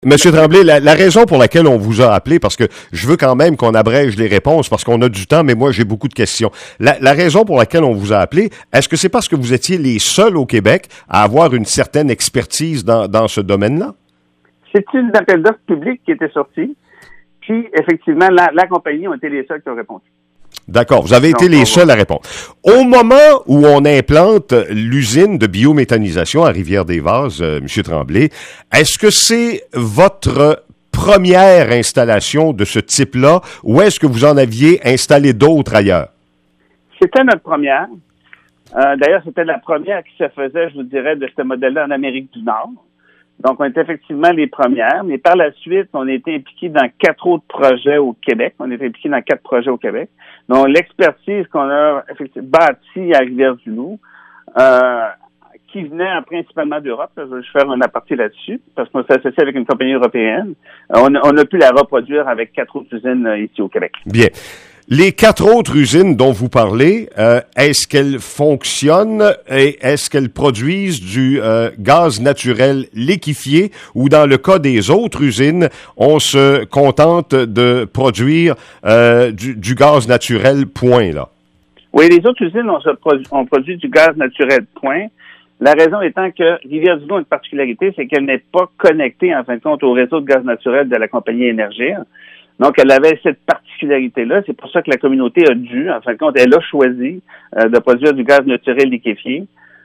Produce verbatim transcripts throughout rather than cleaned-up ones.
Monsieur Tremblay, la, la raison pour laquelle on vous a appelé, parce que je veux quand même qu'on abrège les réponses, parce qu'on a du temps, mais moi j'ai beaucoup de questions. La, la raison pour laquelle on vous a appelé, est-ce que c'est parce que vous étiez les seuls au Québec à avoir une certaine expertise dans, dans ce domaine-là? C'est une appel d'offres public qui était sortie, puis effectivement, la, la compagnie ont été les seuls qui ont répondu. D'accord, vous avez été les seuls à répondre. Au moment où on implante l'usine de biométhanisation à Rivière-des-Vases, euh, M. Tremblay, est-ce que c'est votre première installation de ce type-là ou est-ce que vous en aviez installé d'autres ailleurs? C'était notre première. Euh, d'ailleurs, c'était la première qui se faisait, je vous dirais, de ce modèle-là en Amérique du Nord. Donc, on était effectivement les premières, mais par la suite, on a été impliqués dans quatre autres projets au Québec. On était impliqués dans quatre projets au Québec. Donc, l'expertise qu'on a effectivement bâtie à Rivière-du-Loup, euh, qui venait principalement d'Europe, je vais faire un aparté là-dessus, parce qu'on s'est associé avec une compagnie européenne. On, on a pu la reproduire avec quatre autres usines euh, ici au Québec. Bien. Les quatre autres usines dont vous parlez, euh, est-ce qu'elles fonctionnent et est-ce qu'elles produisent du euh, gaz naturel liquéfié ou dans le cas des autres usines, on se contente de produire euh, du, du gaz naturel point, là? Oui, les autres usines, on, se produ- on produit du gaz naturel point. La raison étant que Rivière-du-Loup a une particularité, c'est qu'elle n'est pas connectée, en fin de compte, au réseau de gaz naturel de la compagnie Énergir. Donc, elle avait cette particularité-là. C'est pour ça que la communauté a dû, en fin de compte, elle a choisi euh, de produire du gaz naturel liquéfié,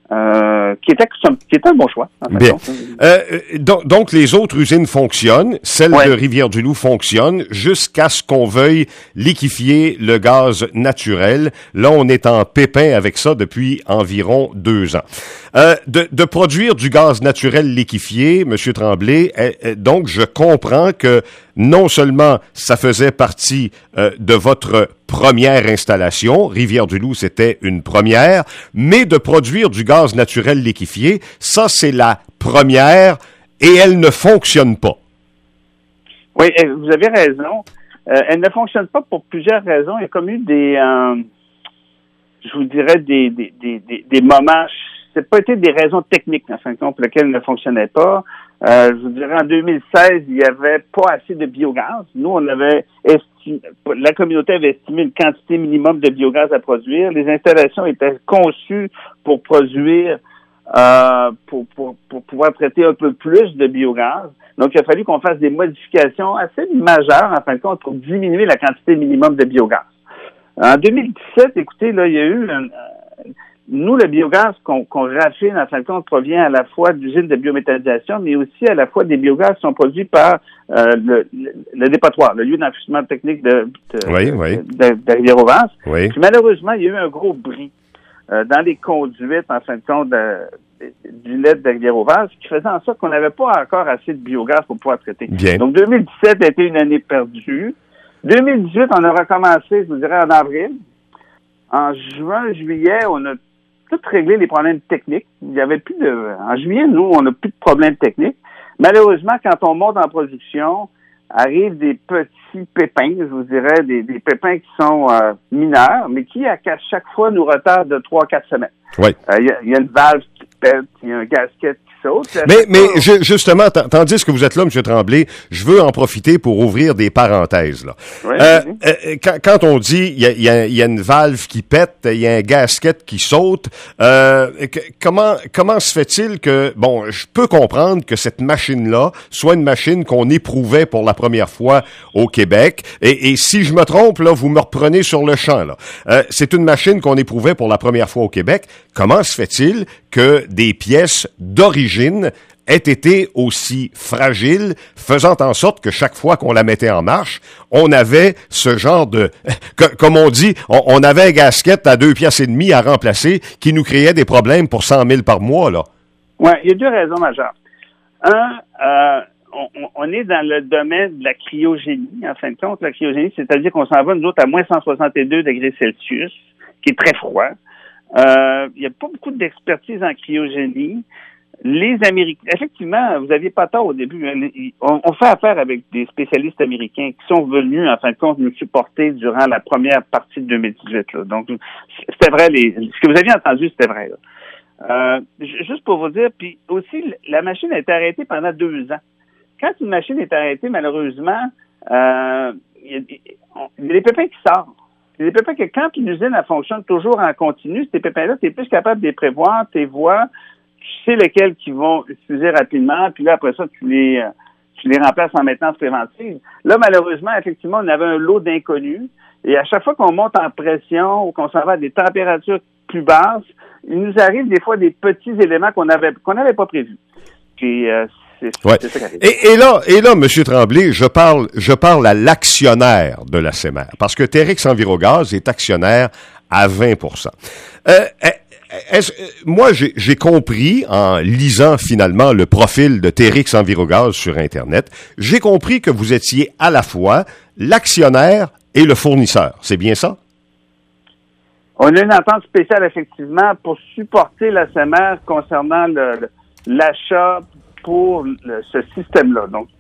euh, qui était qui était un bon choix. En fin Bien. de compte. Euh, donc, donc, les autres usines fonctionnent. Celle ouais. de Rivière-du-Loup fonctionne jusqu'à ce qu'on veuille liquéfier le gaz naturel. Là, on est en pépin avec ça depuis environ deux ans. Euh, de, de produire du gaz naturel liquéfié, M. Tremblay, euh, euh, donc je comprends que non seulement ça faisait partie euh, de votre première installation, Rivière-du-Loup, c'était une première, mais de produire du gaz naturel liquéfié, ça, c'est la première et elle ne fonctionne pas. Oui, vous avez raison. Euh, elle ne fonctionne pas pour plusieurs raisons. Il y a comme eu des, euh, je vous dirais, des, des, des, des, des moments, c'est pas été des raisons techniques, en fin de compte, pour lesquelles elle ne fonctionnait pas. Euh, je vous dirais, en deux mille seize, il n'y avait pas assez de biogaz. Nous, on avait estimé, la communauté avait estimé une quantité minimum de biogaz à produire. Les installations étaient conçues pour produire, euh, pour, pour, pour pouvoir traiter un peu plus de biogaz. Donc, il a fallu qu'on fasse des modifications assez majeures, en fin de compte, pour diminuer la quantité minimum de biogaz. En deux mille dix-sept, écoutez, là, il y a eu un, nous, le biogaz qu'on, qu'on raffine, en fin de compte, provient à la fois d'usines de biométhanisation, mais aussi à la fois des biogaz qui sont produits par euh, le, le, le dépotoir, le lieu d'enfouissement technique de, de, oui, oui. de, de, de Rivière-aux-Vases. Oui. Puis malheureusement, il y a eu un gros bris euh, dans les conduites, en fin de compte, de, de, du lait de Rivière-aux-Vases, qui faisait en sorte qu'on n'avait pas encore assez de biogaz pour pouvoir traiter. Bien. Donc, deux mille dix-sept a été une année perdue. deux mille dix-huit, on a recommencé, je vous dirais, en avril. En juin, juillet, on a tout réglé les problèmes techniques. Il y avait plus de, en juillet, nous, on n'a plus de problèmes techniques. Malheureusement, quand on monte en production, arrivent des petits pépins, je vous dirais, des, des pépins qui sont euh, mineurs, mais qui, à chaque fois, nous retardent de trois à quatre semaines. Oui. Il euh, y, y a une valve qui pète, il y a un gasket qui saute. Mais, mais je, justement, t- tandis que vous êtes là, M. Tremblay, je veux en profiter pour ouvrir des parenthèses. Là. Oui, euh, oui. euh, quand, quand on dit il y a, y, a, y a une valve qui pète, il y a un gasket qui saute, euh, que, comment comment se fait-il que, bon, je peux comprendre que cette machine-là soit une machine qu'on éprouvait pour la première fois au Québec, et, et si je me trompe, là, vous me reprenez sur le champ. Là. Euh, c'est une machine qu'on éprouvait pour la première fois au Québec. Comment se fait-il que des pièces d'origine aient été aussi fragiles, faisant en sorte que chaque fois qu'on la mettait en marche, on avait ce genre de, comme on dit, on, on avait un gasket à deux piastres et demi à remplacer qui nous créait des problèmes pour cent mille par mois, là. Oui, il y a deux raisons majeures. Un, euh, on, on est dans le domaine de la cryogénie, en fin de compte. La cryogénie, c'est-à-dire qu'on s'en va, nous autres, à moins cent soixante-deux degrés Celsius, qui est très froid. Euh, il n'y a pas beaucoup d'expertise en cryogénie. Les Américains, effectivement, vous aviez pas tort au début. On, on fait affaire avec des spécialistes américains qui sont venus, en fin de compte, nous supporter durant la première partie de deux mille dix-huit. Là. Donc, c'était vrai. Les, ce que vous aviez entendu, c'était vrai. Là. Euh, juste pour vous dire, puis aussi, la machine a été arrêtée pendant deux ans. quand une machine est arrêtée, malheureusement, euh, il y a, il y a des pépins qui sortent. Il y a des pépins que quand une usine elle fonctionne toujours en continu, ces pépins-là, tu es plus capable de les prévoir, tu les vois, tu sais lesquels qui vont utiliser rapidement, puis là, après ça, tu les, tu les remplaces en maintenance préventive. Là, malheureusement, effectivement, on avait un lot d'inconnus, et à chaque fois qu'on monte en pression ou qu'on s'en va à des températures plus basses, il nous arrive des fois des petits éléments qu'on avait qu'on n'avait pas prévus. Puis, euh, c'est, ouais. c'est ça qui arrive. Et, et là, et là, M. Tremblay, je parle, je parle à l'actionnaire de la C E M E R, parce que Terex Envirogaz est actionnaire à vingt pour cent. Euh, est-ce, moi, j'ai, j'ai compris, en lisant finalement le profil de Terex Envirogaz sur Internet, j'ai compris que vous étiez à la fois l'actionnaire et le fournisseur. C'est bien ça? On a une entente spéciale, effectivement, pour supporter la C E M E R concernant le, le, l'achat pour le, ce système-là. Donc,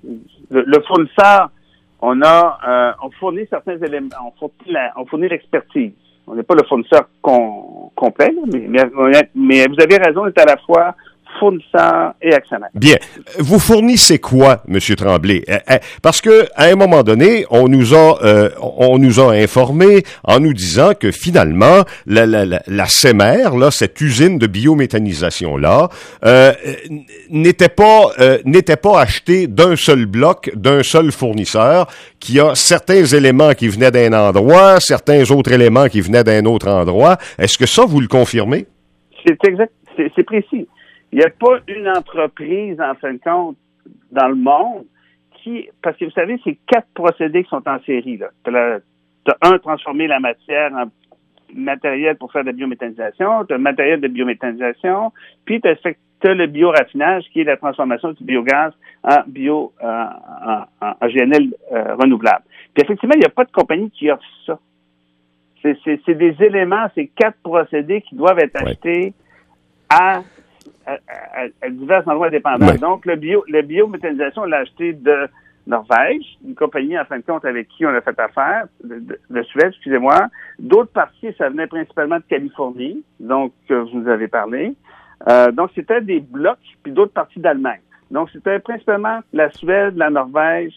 le, le fournisseur, on a, euh, on fournit certains éléments, on fournit, la, on fournit l'expertise. On n'est pas le fournisseur con, complet, mais, mais, mais vous avez raison, on est à la fois fournisseur et actionnaire. Bien. Vous fournissez quoi, M. Tremblay? Parce que à un moment donné, on nous a euh, on nous a informé en nous disant que finalement, la, la, la, la C E M E R, là, cette usine de biométhanisation-là, euh, n'était pas euh, n'était pas achetée d'un seul bloc, d'un seul fournisseur, qui a certains éléments qui venaient d'un endroit, certains autres éléments qui venaient d'un autre endroit. Est-ce que ça, vous le confirmez? C'est exact, c'est, c'est précis. Il n'y a pas une entreprise, en fin de compte, dans le monde qui... Parce que vous savez, c'est quatre procédés qui sont en série. Tu as un, transformer la matière en matériel pour faire de la biométhanisation, tu as le matériel de biométhanisation, puis tu as le bioraffinage, qui est la transformation du biogaz en bio euh, en, en, en G N L euh, renouvelable. Puis effectivement, il n'y a pas de compagnie qui offre ça. C'est, c'est, c'est des éléments, c'est quatre procédés qui doivent être achetés ouais. à... À, à, à divers endroits dépendants. Ouais. Donc, le bio, la biométhanisation, on l'a acheté de Norvège, une compagnie, en fin de compte, avec qui on a fait affaire, de, de, de Suède, excusez-moi. D'autres parties, ça venait principalement de Californie, donc, que vous nous avez parlé. Euh, donc, c'était des blocs, puis d'autres parties d'Allemagne. Donc, c'était principalement la Suède, la Norvège,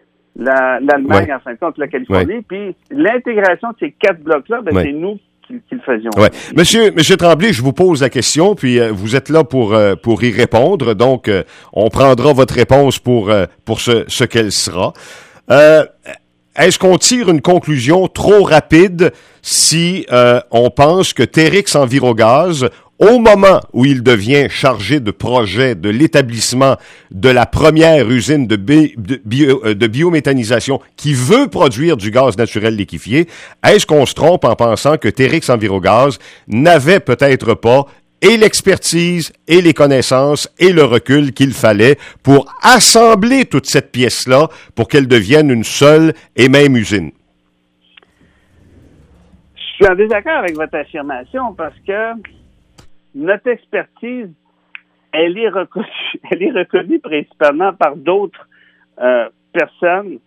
la, l'Allemagne, ouais. en fin de compte, la Californie. Ouais. Puis, l'intégration de ces quatre blocs-là, ben, ouais. c'est nous qui le faisions. Ouais. Monsieur, Monsieur Tremblay, je vous pose la question, puis euh, vous êtes là pour euh, pour y répondre, donc euh, on prendra votre réponse pour euh, pour ce ce qu'elle sera. Euh, est-ce qu'on tire une conclusion trop rapide si euh, on pense que Terex Envirogaz, au moment où il devient chargé de projet de l'établissement de la première usine de, bi- de, bio, de biométhanisation qui veut produire du gaz naturel liquéfié, est-ce qu'on se trompe en pensant que Terex Envirogaz n'avait peut-être pas et l'expertise et les connaissances et le recul qu'il fallait pour assembler toute cette pièce-là pour qu'elle devienne une seule et même usine? Je suis en désaccord avec votre affirmation parce que notre expertise, elle est reconnue, elle est reconnue principalement par d'autres euh, personnes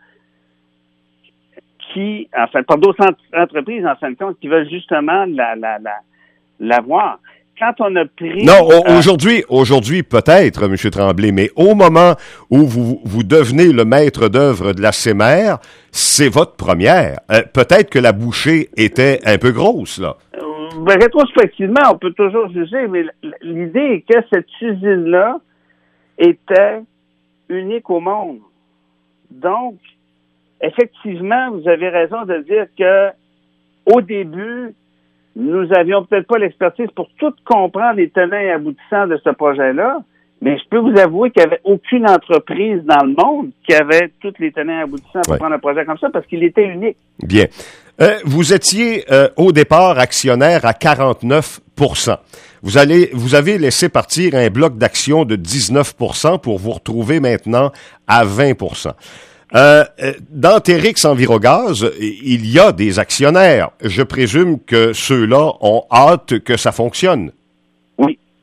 qui, enfin, par d'autres ent- entreprises, en fin de compte, qui veulent justement la, la, la, l'avoir. Quand on a pris... Non, au, euh, aujourd'hui, aujourd'hui peut-être, M. Tremblay, mais au moment où vous, vous devenez le maître d'œuvre de la C E M E R, c'est votre première. Euh, peut-être que la bouchée était un peu grosse, là. Ben, rétrospectivement, on peut toujours juger, mais l'idée est que cette usine-là était unique au monde. Donc, effectivement, vous avez raison de dire que au début, nous avions peut-être pas l'expertise pour tout comprendre les tenants et aboutissants de ce projet-là, mais je peux vous avouer qu'il n'y avait aucune entreprise dans le monde qui avait toutes les tenants et aboutissants pour ouais. prendre un projet comme ça parce qu'il était unique. Bien. Euh, vous étiez euh, au départ actionnaire à quarante-neuf pour cent. Vous allez, vous avez laissé partir un bloc d'action de dix-neuf pour cent pour vous retrouver maintenant à vingt pour cent. Euh, dans Terex Envirogaz, il y a des actionnaires. Je présume que ceux-là ont hâte que ça fonctionne. Oui.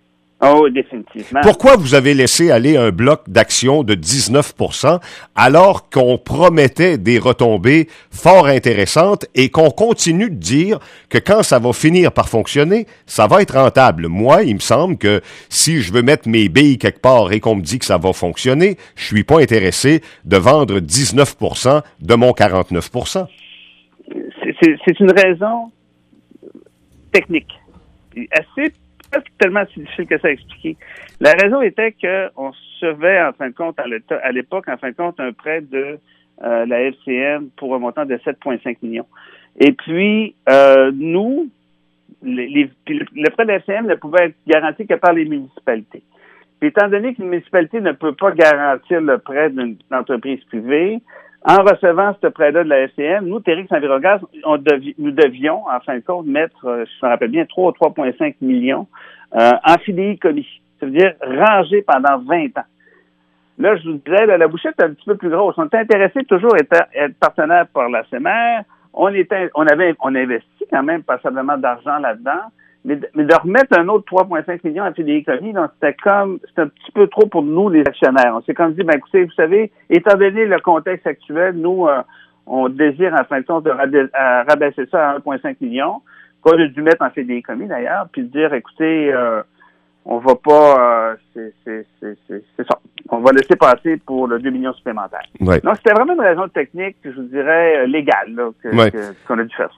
Oh, définitivement. Pourquoi vous avez laissé aller un bloc d'actions de dix-neuf pour cent alors qu'on promettait des retombées fort intéressantes et qu'on continue de dire que quand ça va finir par fonctionner, ça va être rentable? Moi, il me semble que si je veux mettre mes billes quelque part et qu'on me dit que ça va fonctionner, je suis pas intéressé de vendre dix-neuf pour cent de mon quarante-neuf pour cent. C'est, c'est, c'est une raison technique. Assez pas tellement si difficile que ça à expliquer. La raison était qu'on recevait, en fin de compte, à l'époque, en fin de compte, un prêt de euh, la F C M pour un montant de sept virgule cinq millions. Et puis, euh, nous, les, les, le prêt de la F C M ne pouvait être garanti que par les municipalités. Puis, étant donné qu'une municipalité ne peut pas garantir le prêt d'une entreprise privée, en recevant ce prêt-là de la F C M, nous, Terex Envirogaz, on devi, nous devions, en fin de compte, mettre, euh, je me rappelle bien, trois ou trois virgule cinq millions euh, en fidéicommis. Ça veut dire ranger pendant vingt ans. Là, je vous disais, là, la bouchette est un petit peu plus grosse. On était intéressés toujours à être, être partenaire par la C E M R. On était, on avait, on investit quand même passablement d'argent là-dedans. Mais de, mais de remettre un autre trois virgule cinq millions en fidéicommis, donc c'était comme, c'était un petit peu trop pour nous, les actionnaires. On s'est comme dit, ben écoutez, vous savez, étant donné le contexte actuel, nous, euh, on désire en fin de compte de rabaisser, euh, rabaisser ça à un virgule cinq million, qu'on a dû mettre en fidéicommis d'ailleurs, puis dire, écoutez, euh, on va pas, euh, c'est, c'est, c'est, c'est, c'est ça. On va laisser passer pour le deux millions supplémentaires. Ouais. Donc, c'était vraiment une raison technique, je vous dirais, légale, là, que, ouais. que, qu'on a dû faire ça.